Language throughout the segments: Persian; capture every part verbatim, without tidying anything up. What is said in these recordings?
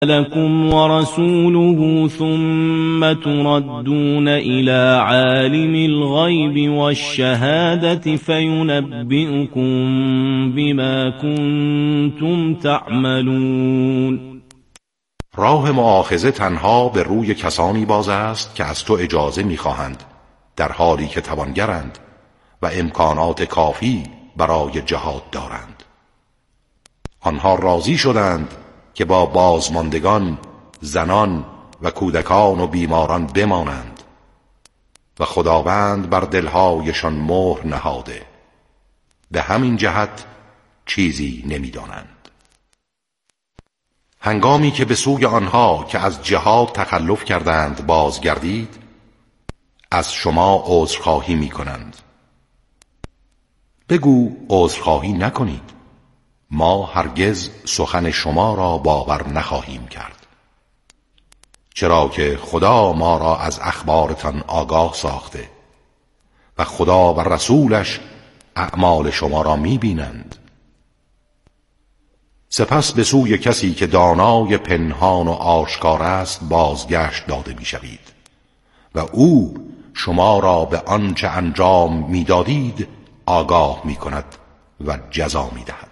لكم ورسوله ثم تردون إلى عالم الغيب والشهادة فينبئكم بما كنتم تعملون. راه مؤاخذه تنها به روی کسانی باز است که از تو اجازه می‌خواهند در حالی که توانگرند و امکانات کافی برای جهاد دارند. آنها راضی شدند که با بازماندگان، زنان و کودکان و بیماران بمانند و خداوند بر دلهایشان مهر نهاده، به همین جهت چیزی نمی‌دانند. هنگامی که به سوی آنها که از جهاد تخلف کردند بازگردید، از شما عذرخواهی می‌کنند. بگو عذرخواهی نکنید، ما هرگز سخن شما را باور نخواهیم کرد، چرا که خدا ما را از اخبارتان آگاه ساخته و خدا و رسولش اعمال شما را می‌بینند. سپس به سوی کسی که دانای پنهان و آشکار است بازگشت داده می‌شوید و او شما را به آنچه انجام می‌دادید آگاه می‌کند و جزا می‌دهد.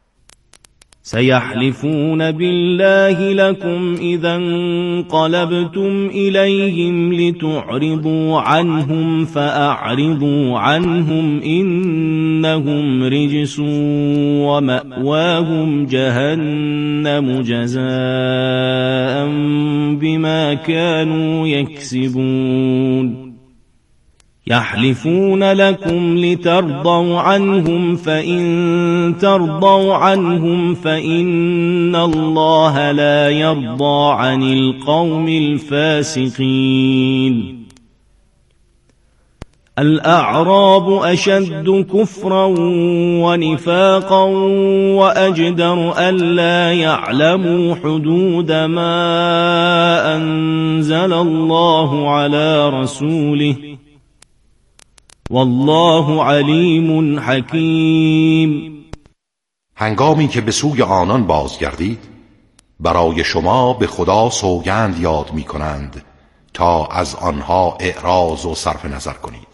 سيحلفون بالله لكم إذا انقلبتم إليهم لتعرضوا عنهم فأعرضوا عنهم إنهم رجس ومأواهم جهنم جزاء بما كانوا يكسبون. يحلفون لكم لترضوا عنهم فإن ترضوا عنهم فإن الله لا يرضى عن القوم الفاسقين. الأعراب أشد كفرا ونفاقا وأجدر ألا يعلموا حدود ما أنزل الله على رسوله والله علیم حکیم. هنگامی که به سوی آنان بازگردید، برای شما به خدا سوگند یاد می کنند تا از آنها اعراض و صرف نظر کنید.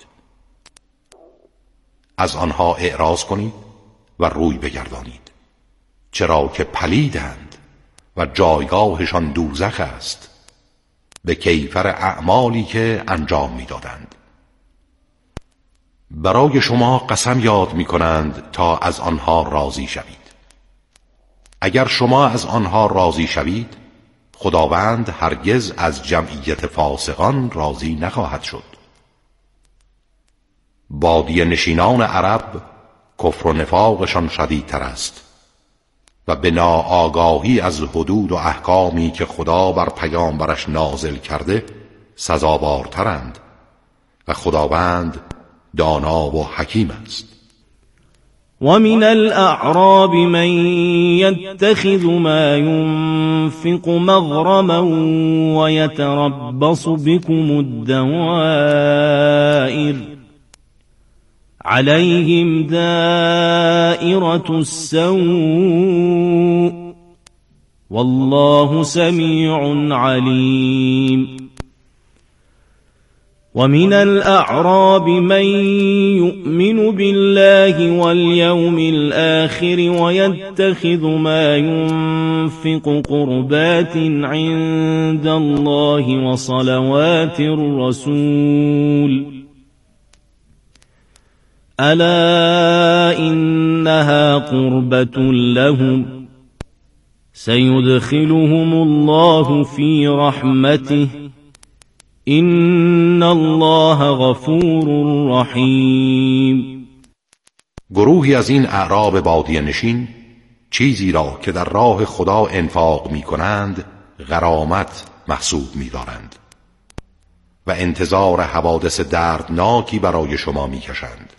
از آنها اعراض کنید و روی بگردانید، چرا که پلیدند و جایگاهشان دوزخ است به کیفر اعمالی که انجام می دادند. برای شما قسم یاد می کنند تا از آنها راضی شوید. اگر شما از آنها راضی شوید، خداوند هرگز از جمعیت فاسقان راضی نخواهد شد. بادیه نشینان عرب کفر و نفاقشان شدیدتر است و به ناآگاهی از حدود و احکامی که خدا بر پیامبرش نازل کرده سزاوارترند و خداوند دانا و حکیم است. ومن الأعراب من يتخذ ما ينفق مغرما ويتربص بكم الدوائر عليهم دائرة السوء والله سميع عليم. ومن الأعراب من يؤمن بالله واليوم الآخر ويتخذ ما ينفق قربات عند الله وصلوات الرسول ألا إنها قربة لهم سيدخلهم الله في رحمته این الله غفور رحیم. گروهی از این اعراب بادیه نشین چیزی را که در راه خدا انفاق می کنند غرامت محسوب می دارند و انتظار حوادث دردناکی برای شما می کشند.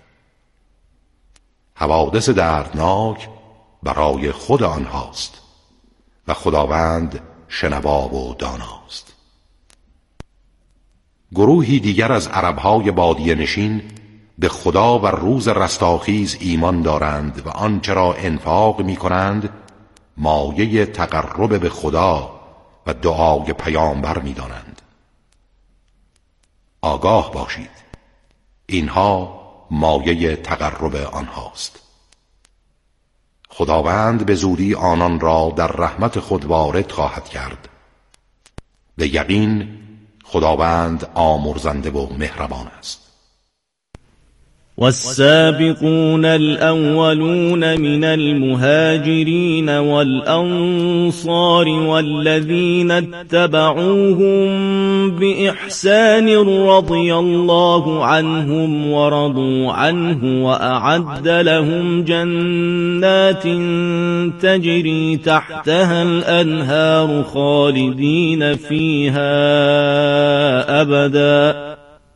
حوادث دردناک برای خود آنهاست و خداوند شنوا و داناست. گروهی دیگر از عربهای بادیه نشین به خدا و روز رستاخیز ایمان دارند و آنچه را انفاق می کنند مایه تقرب به خدا و دعای پیامبر می‌دانند. آگاه باشید اینها مایه تقرب آنهاست. خداوند به زودی آنان را در رحمت خود وارد خواهد کرد. به یقین خداوند آمرزنده و مهربان است. والسابقون الأولون من المهاجرين والأنصار والذين اتبعوهم بإحسان رضي الله عنهم ورضوا عنه وأعد لهم جنات تجري تحتها الأنهار خالدين فيها أبدا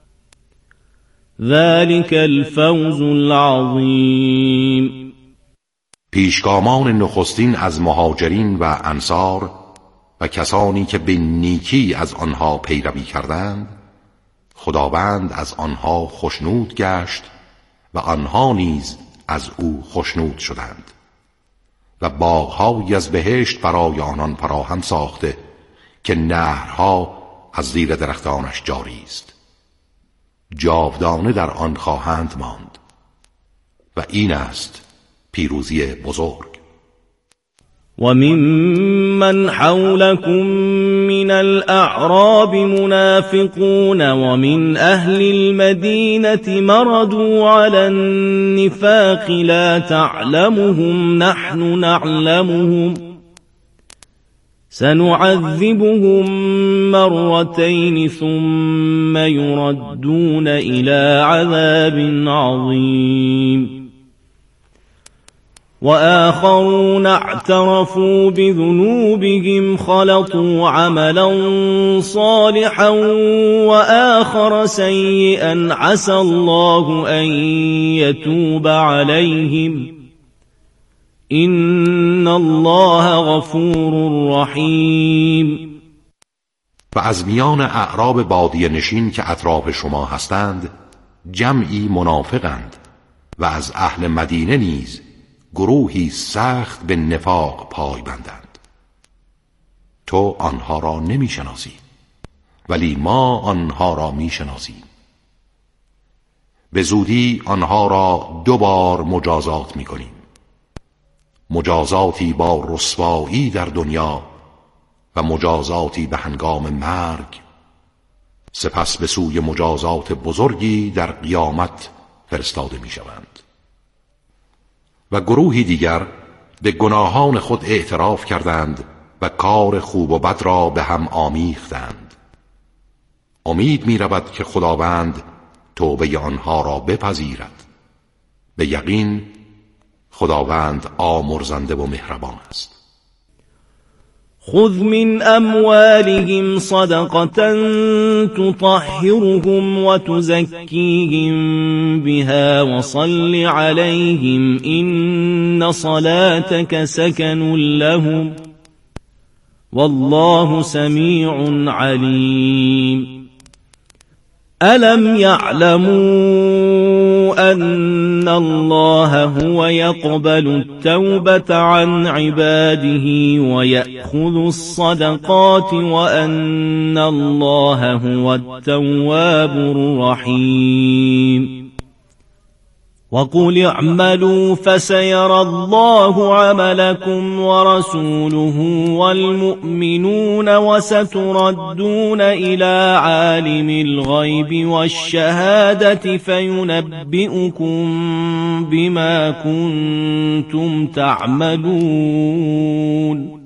ذلك الفوز العظیم. پیشگامان نخستین از مهاجرین و انصار و کسانی که به نیکی از آنها پیروی کردند، خداوند از آنها خوشنود گشت و آنها نیز از او خوشنود شدند و باغ‌هایی از بهشت برای آنان فراهم ساخته که نهرها از زیر درختانش جاری است. جاودانه در آن خواهند ماند و این است پیروزی بزرگ. و ممن حولكم من الأعراب منافقون ومن أهل المدينة مردوا على النفاق لا تعلمهم نحن نعلمهم سنعذبهم مرتين ثم يردون إلى عذاب عظيم وآخرون اعترفوا بذنوبهم خلطوا عملا صالحا وآخر سيئا عسى الله أن يتوب عليهم إن الله غفور رحیم. و از میان اعراب بادیه نشین که اطراف شما هستند جمعی منافقند و از اهل مدینه نیز گروهی سخت به نفاق پای بندند. تو آنها را نمی شناسی ولی ما آنها را می شناسیم. به زودی آنها را دو بار مجازات می کنیم، مجازاتی با رسوایی در دنیا و مجازاتی به هنگام مرگ، سپس به سوی مجازات بزرگی در قیامت فرستاده می شوند. و گروهی دیگر به گناهان خود اعتراف کردند و کار خوب و بد را به هم آمیختند. امید می رود که خداوند توبه آنها را بپذیرد. به یقین خداوند آمرزنده و مهربان است. خذ من اموالهم صدقة تطهرهم وتزكيهم بها وصل عليهم إن صلاتك سكن لهم والله سميع عليم. ألم يعلموا أن الله هو يقبل التوبة عن عباده ويأخذ الصدقات وأن الله هو التواب الرحيم. وقل اعملوا فسيرى الله عملكم ورسوله والمؤمنون وستردون إلى عالم الغيب والشهادة فينبئكم بما كنتم تعملون.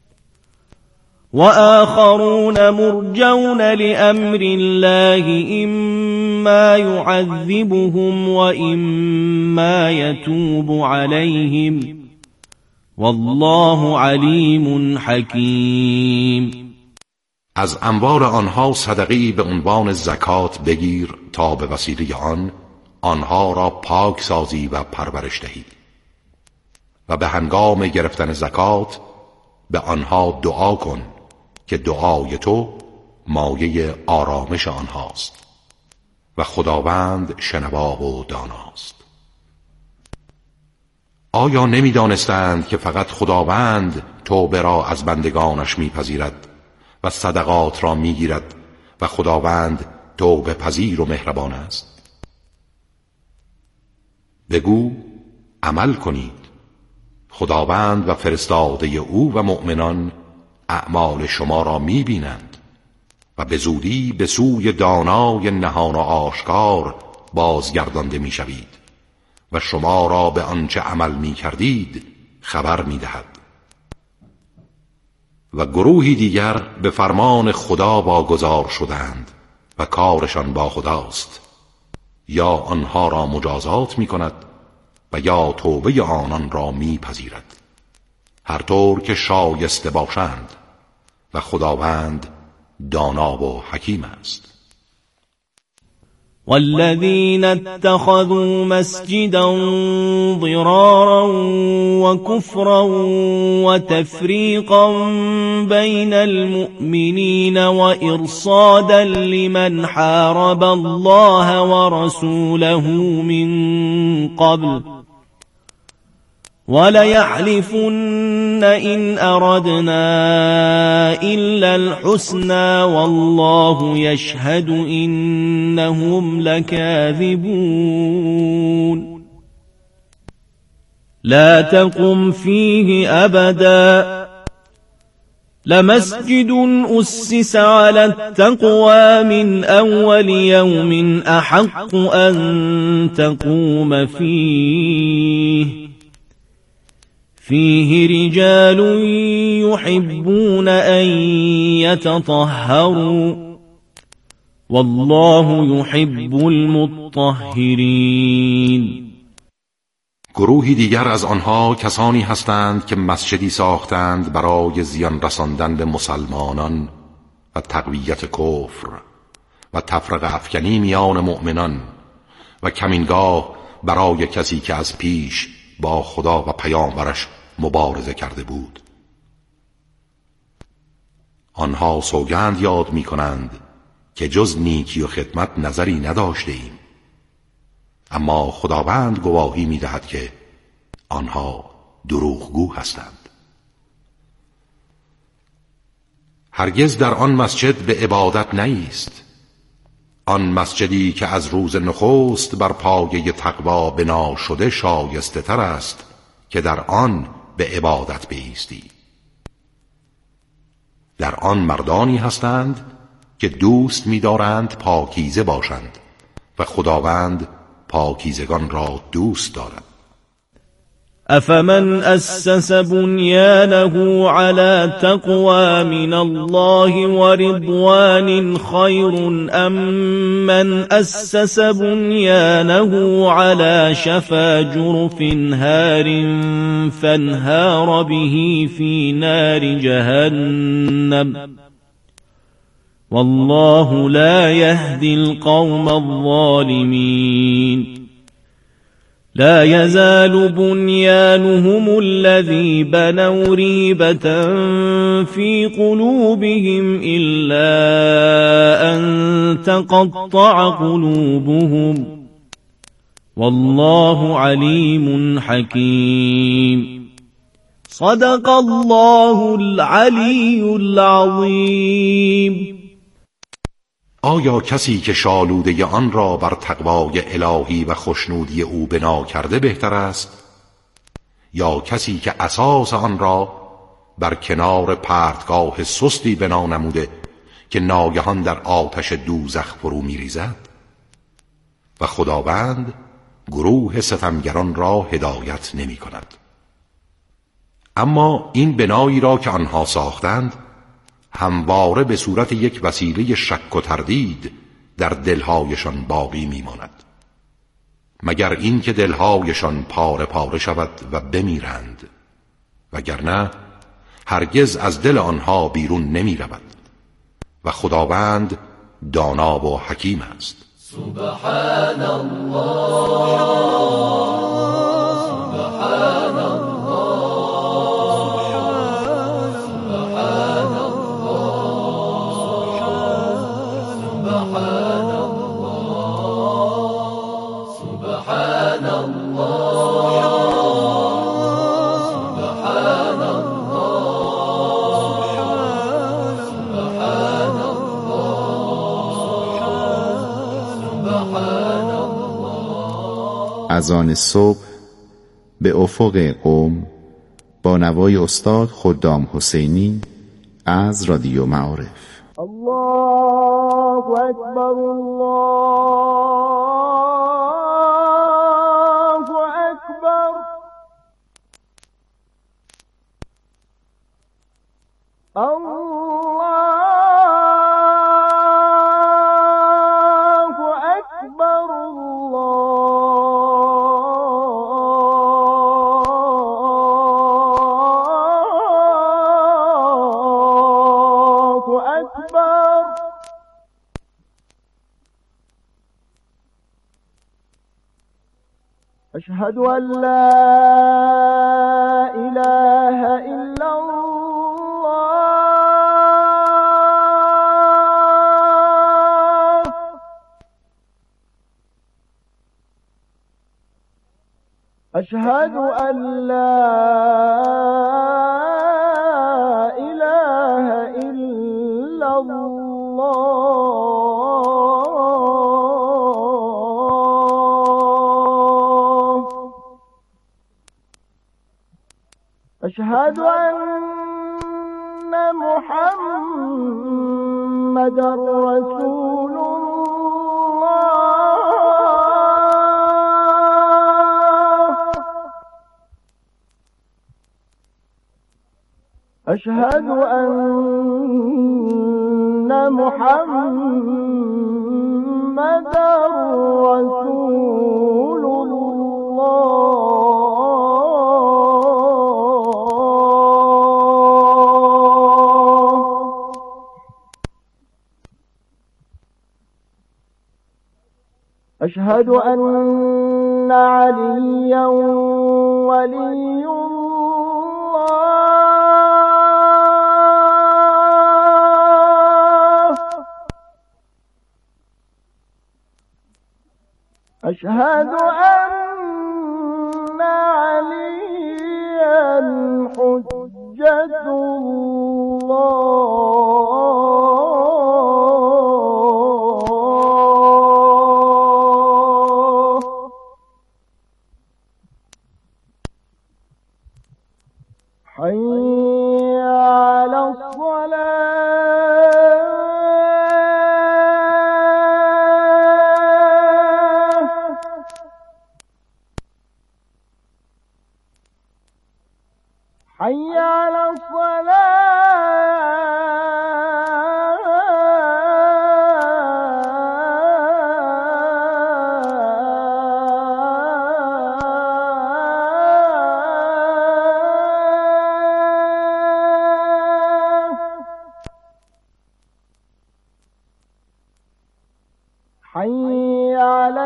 وآخرون مرجون لأمر الله إما يعذبهم وإما يتوب عليهم والله علیم حکیم. از اموال آنها صدقی به عنوان زکات بگیر تا به وسیله آن آنها را پاک سازی و پرورش دهی و به هنگام گرفتن زکات به آنها دعا کن که دعای تو مایه آرامش آنهاست و خداوند شنوا و داناست. آیا نمی دانستند که فقط خداوند توبه را از بندگانش میپذیرد و صدقات را میگیرد و خداوند توبه پذیر و مهربان است. بگو عمل کنید، خداوند و فرستاده او و مؤمنان اعمال شما را میبینند و به زودی به سوی دانای نهان و آشکار بازگردانده میشوید و شما را به آنچه عمل میکردید خبر میدهد. و گروهی دیگر به فرمان خدا واگذار شدند و کارشان با خداست، یا آنها را مجازات می کند و یا توبه آنان را می پذیرد، هر طور که شایسته باشند و خداوند دانا و حکیم است. والذين اتخذوا مسجدا ضرارا وكفرا وتفريقا بين المؤمنين وإرصادا لمن حارب الله ورسوله من قبل وليحلفن إن أردنا إلا الحسنى والله يشهد إنهم لكاذبون. لا تقم فيه أبدا لمسجد أسس على التقوى من أول يوم أحق أن تقوم فيه فيه رجال يحبون أن يتطهروا والله يحب المطهرين. گروهی دیگر از آنها کسانی هستند که مسجدی ساختند برای زیان رساندن به مسلمانان و تقویت کفر و تفرقه افکنی میان مؤمنان و کمینگاه برای کسی که از پیش با خدا و پیامبرش مبارزه کرده بود. آنها سوگند یاد می کنند که جز نیکی و خدمت نظری نداشته ایم، اما خداوند گواهی می دهد که آنها دروغگو هستند. هرگز در آن مسجد به عبادت نیست، آن مسجدی که از روز نخست بر پایه تقوا بنا شده شایسته تر است که در آن به عبادت بایستی. در آن مردانی هستند که دوست می‌دارند پاکیزه باشند و خداوند پاکیزگان را دوست دارد. أفمن أسس بنيانه على تقوى من الله ورضوان خير أم من أسس بنيانه على شفا جرف هار فانهار به في نار جهنم والله لا يهدي القوم الظالمين. لا يزال بنيانهم الذي بنوا ريبة في قلوبهم إلا أن تقطع قلوبهم والله عليم حكيم. صدق الله العلي العظيم. آیا کسی که شالوده آن را بر تقوای الهی و خشنودی او بنا کرده بهتر است، یا کسی که اساس آن را بر کنار پرتگاه سستی بنا نموده که ناگهان در آتش دوزخ فرو می‌ریزد؟ و خداوند گروه ستمگران را هدایت نمی کند. اما این بنایی را که آنها ساختند همواره به صورت یک وسیله شک و تردید در دلهایشان باقی میماند، مگر این که دلهایشان پاره پاره شود و بمیرند، وگرنه هرگز از دل آنها بیرون نمی رود و خداوند دانا و حکیم است. سبحان الله سبحان الله سبحان الله از آن صبح به افق قم با نوای استاد خدام حسینی از رادیو معارف. الله اکبر الله اکبر الله اکبر الله اکبر. أشهد أن لا إله إلا الله. أشهد أن لا إله إلا الله. أشهد أن محمدا رسول الله. أشهد أن محمدا رسول الله. أشهد أن عليا ولي الله. أشهد أن عليا حجة الله. حي على الصلاة. حي على الصلاة. حي على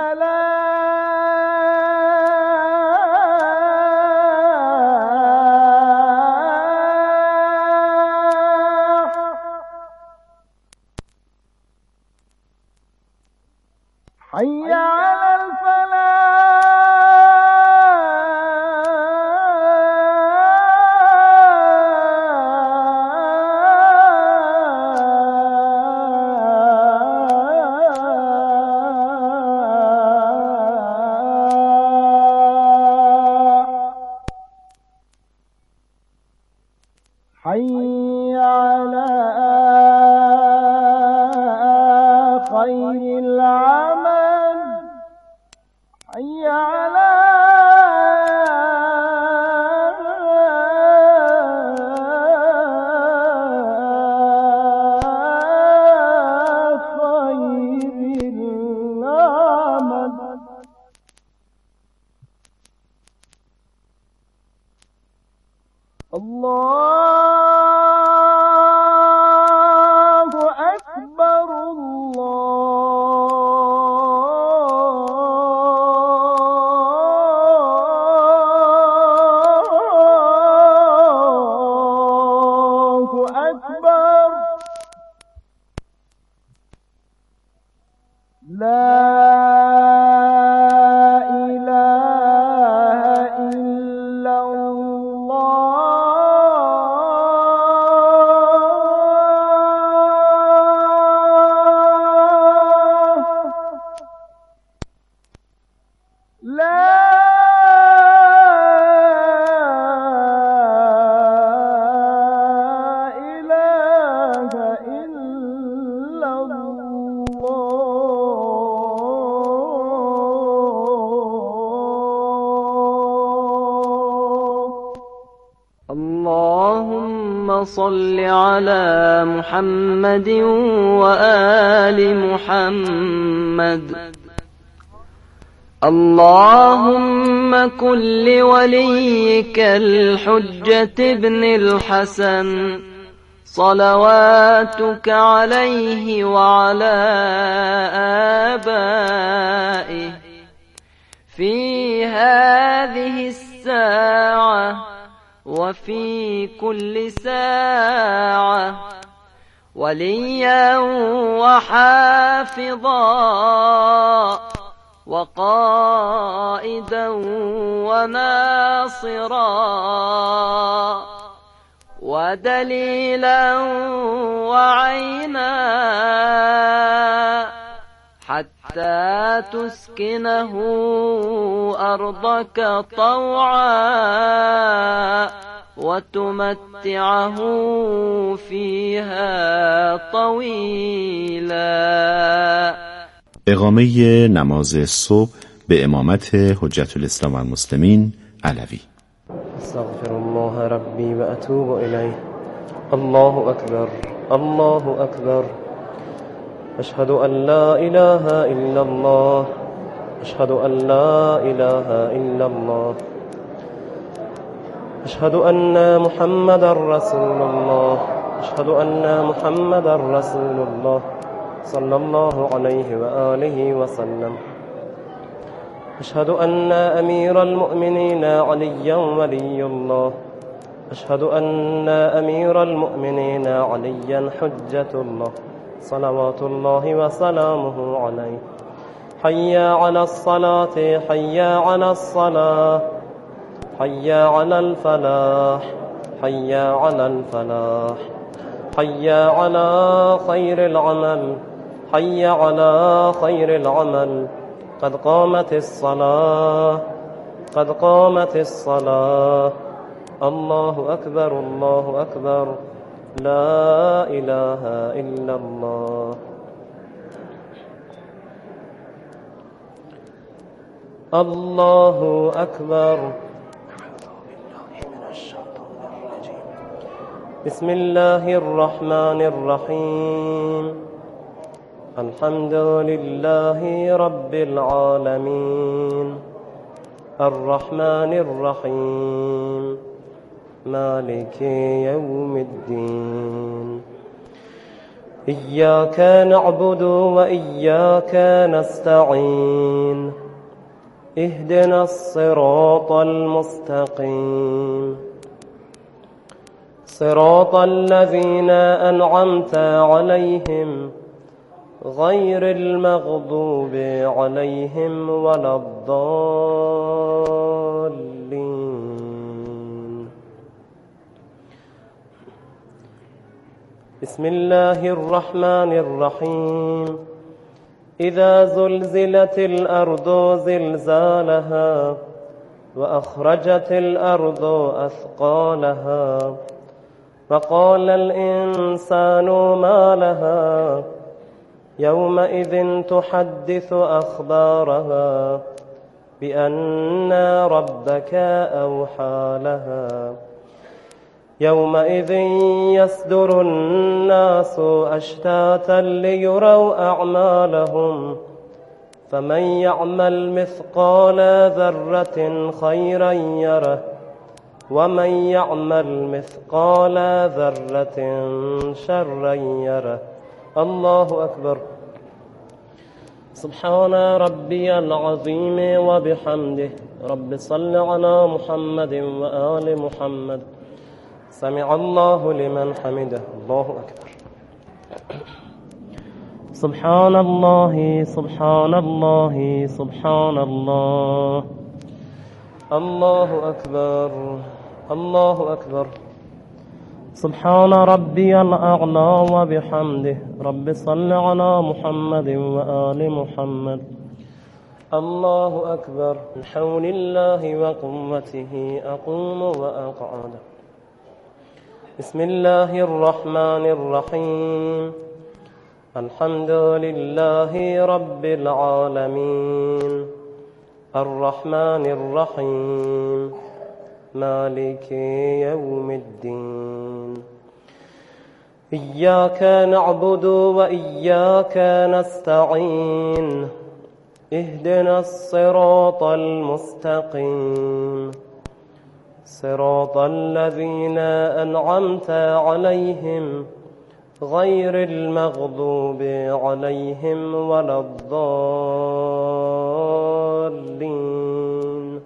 الفلاح. حي على الفلاح. حي على خير العمل. حي على خير العمل. الله أكبر الله أكبر. لا إله إلا الله. لا صل على محمد وآل محمد. اللهم كن لوليك الحجة ابن الحسن صلواتك عليه وعلى آبائه في هذه الساعة وفي كل ساعة وليا وحافظا وقائدا وناصرا ودليلا وعينا حتى تسكنه أرضك طوعا وتمتعه فيها طويلا. اقامه نماز صبح به امامت حجت الاسلام و المسلمین علوی. استغفر الله ربی و اتوب الیه. الله اکبر الله اکبر. اشهد ان لا اله الا الله. اشهد ان لا اله الا الله. اشهد ان محمد رسول الله. اشهد ان محمد رسول الله صلى الله عليه وآله وسلم. أشهد أن أمير المؤمنين عليا ولي الله. أشهد أن أمير المؤمنين عليا حجة الله صلوات الله وسلامه عليه. حي على الصلاة حي على الصلاة حي على الفلاح حي على الفلاح حي على خير العمل حي على خير العمل. قد قامت الصلاة قد قامت الصلاة. الله أكبر الله أكبر. لا إله إلا الله. الله أكبر. بسم الله الرحمن الرحيم. الحمد لله رب العالمين الرحمن الرحيم مالك يوم الدين. إياك نعبد وإياك نستعين. اهدنا الصراط المستقيم صراط الذين أنعمت عليهم غير المغضوب عليهم ولا الضالين. بسم الله الرحمن الرحيم. إذا زلزلت الأرض زلزالها وأخرجت الأرض أثقالها وقال الإنسان ما لها يومئذ تحدث أخبارها بأن ربك أوحى لها. يومئذ يصدر الناس أشتاتا ليروا أعمالهم فمن يعمل مثقال ذرة خيرا يره ومن يعمل مثقال ذرة شرا يره. الله أكبر. سبحان ربي العظيم وبحمده. رب صل على محمد وآل محمد. سمع الله لمن حمده. الله أكبر. سبحان الله سبحان الله سبحان الله. الله أكبر الله أكبر. سبحان ربي الأعلى وبحمده. رب صل على محمد وآل محمد. الله أكبر. من حول الله وقوته أقوم وأقعد. بسم الله الرحمن الرحيم. الحمد لله رب العالمين الرحمن الرحيم مالك يوم الدين. إياك نعبد وإياك نستعين اهدنا الصراط المستقيم صراط الذين أنعمت عليهم غير المغضوب عليهم ولا الضالين.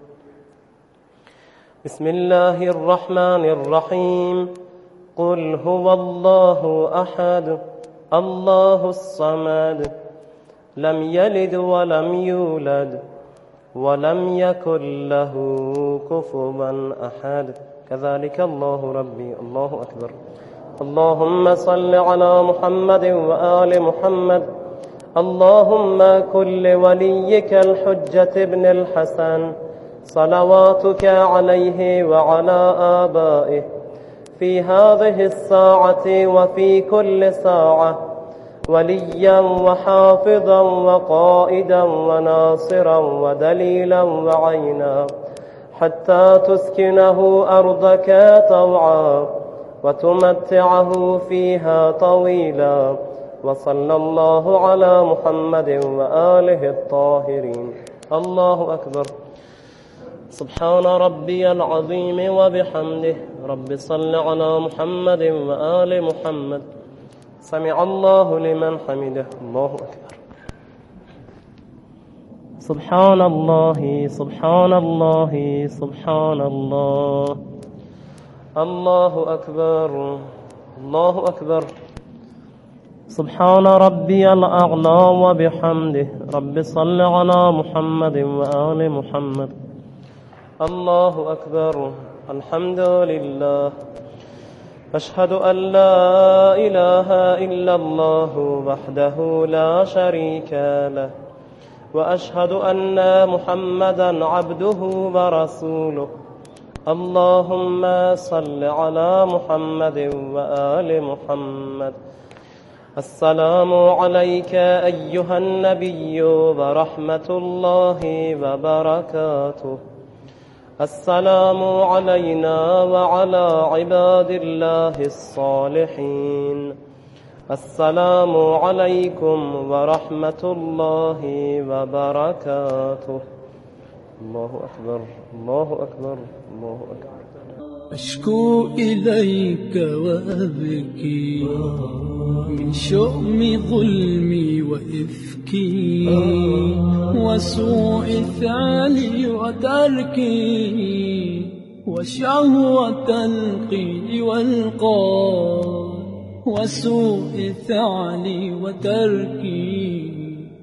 بسم الله الرحمن الرحيم. قل هو الله أحد الله الصمد لم يلد ولم يولد ولم يكن له كفوا أحد. كذلك الله ربي. الله أكبر. اللهم صل على محمد وآل محمد. اللهم كن لوليك الحجة ابن الحسن صلواتك عليه وعلى آبائه في هذه الساعة وفي كل ساعة وليا وحافظا وقائدا وناصرا ودليلا وعينا حتى تسكنه أرضك طوعا وتمتعه فيها طويلا. وصلى الله على محمد وآله الطاهرين. الله أكبر. سبحان ربي العظيم وبحمده. رب صل على محمد وآل محمد. سمع الله لمن حمده. الله أكبر. سبحان الله سبحان الله سبحان الله. الله أكبر الله أكبر. سبحان ربي الأعلى وبحمده. رب صل على محمد وآل محمد. الله أكبر. الحمد لله. أشهد أن لا إله إلا الله وحده لا شريك له وأشهد أن محمدا عبده ورسوله. اللهم صل على محمد وآل محمد. السلام عليك أيها النبي ورحمة الله وبركاته. السلام علينا وعلى عباد الله الصالحين. السلام عليكم ورحمة الله وبركاته. الله أكبر الله أكبر الله أكبر. أشكو إليك وأبكي من شؤم ظلمي وإفكي وسوء الثاني وتركي وشهوة القيل والقال وسوء الثاني وتركي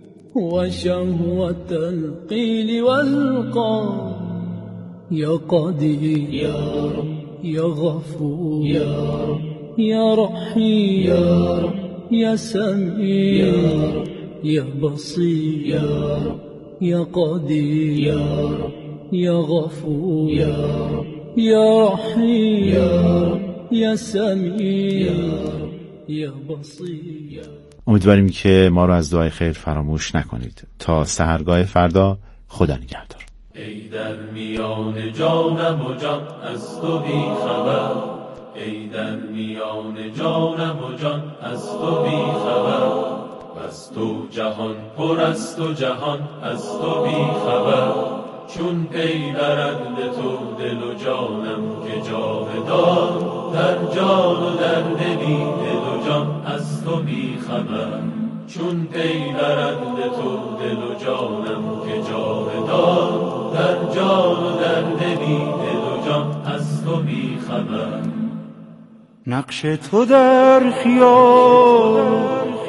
وشهوة القيل والقال. يا قدير يا رب يا غفور يا رب يا رحيم يا رب يا سميع يا رب يا بصير يا رب يا قدير يا رب يا غفور يا رب يا رحيم يا رب يا سميع يا رب يا بصير. امیدواریم که ما رو از دعای خیر فراموش نکنید. تا سحرگاه فردا خدا نگهدار. ای در میان جانم و جان از تو بی خبر. ای در میان جانم و جان از تو بی خبر. از تو جهان پر است و جهان از تو بی خبر. چون پی برند تو دل و جانم که جاودان در جان و در دلی دل و جان از تو بی خبر. چون پی برند تو دل و جانم که جاودان در جان و در دلی دل و جان از تو بی خبر. نقش تو در خیال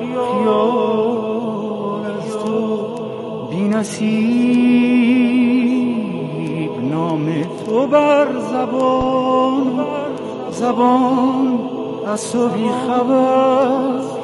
خیال از تو بی نصیب. نام تو بر زبان زبان از تو بی خبر.